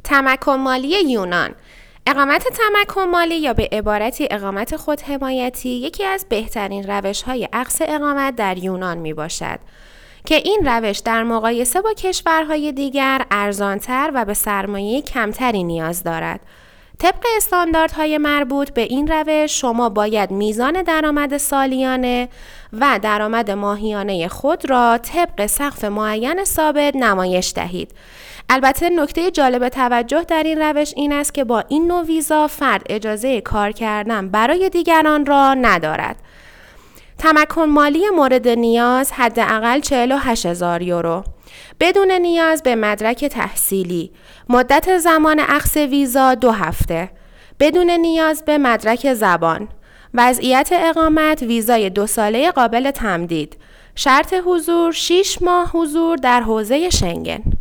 تمکن مالی یونان. اقامت تمکن مالی یا به عبارتی اقامت خودحمایتی یکی از بهترین روش‌های اخذ اقامت در یونان می باشد که این روش در مقایسه با کشورهای دیگر ارزان‌تر و به سرمایه کمتری نیاز دارد. طبق استانداردهای مربوط به این روش شما باید میزان درآمد سالیانه و درآمد ماهیانه خود را طبق سقف معین ثابت نمایش دهید. البته نکته جالب توجه در این روش این است که با این نوع ویزا فرد اجازه کار کردن برای دیگران را ندارد. تمکن مالی مورد نیاز حداقل 48,000 یورو. بدون نیاز به مدرک تحصیلی. مدت زمان اخذ ویزا 2 هفته. بدون نیاز به مدرک زبان. وضعیت اقامت ویزای 2 ساله قابل تمدید. شرط حضور 6 ماه حضور در حوزه شنگن.